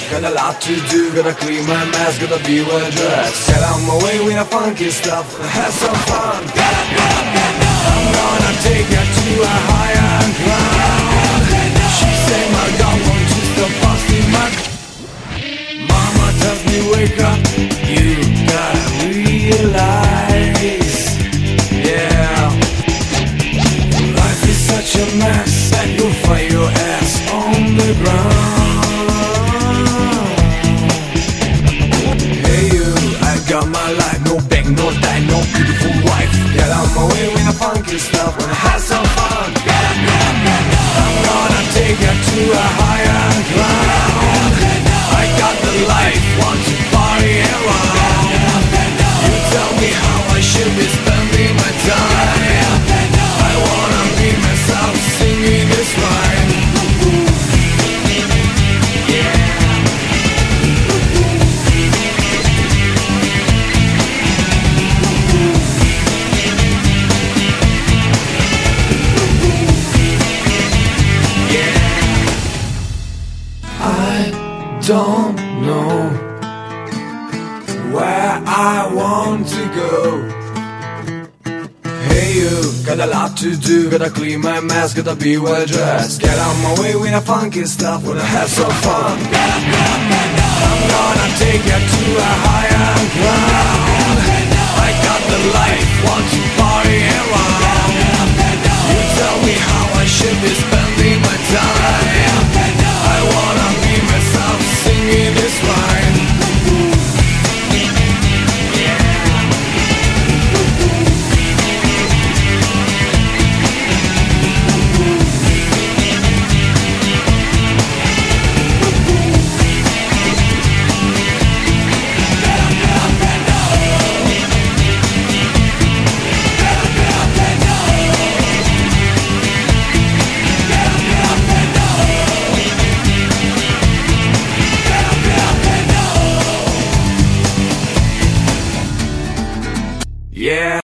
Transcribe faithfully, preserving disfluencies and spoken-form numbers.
got a lot to do, gotta clean my mess, gotta be well dressed. Get on my way with the funky stuff, have some fun. I'm gonna take her to a higher ground. She say my dog wants to stop busting my. Mama tells me wake up, you gotta realize, yeah, life is such a mess that you'll find your ass on the ground. Hey you, I got my life, no bank, no die, no beautiful wife. Get out my way with the funky stuff, wanna have some fun. I'm gonna take her to a higher ground. I got the life, want to party around. You tell me how I should be spending my time. I wanna be myself, singing this line. Yeah. I don't know where I want to go. Hey you, got a lot to do, gotta clean my mess, gotta be well dressed. Get on my way with the funky stuff, wanna have some fun. I'm gonna take her to a higher ground. I got the life, want to party around. You tell me how I should be spending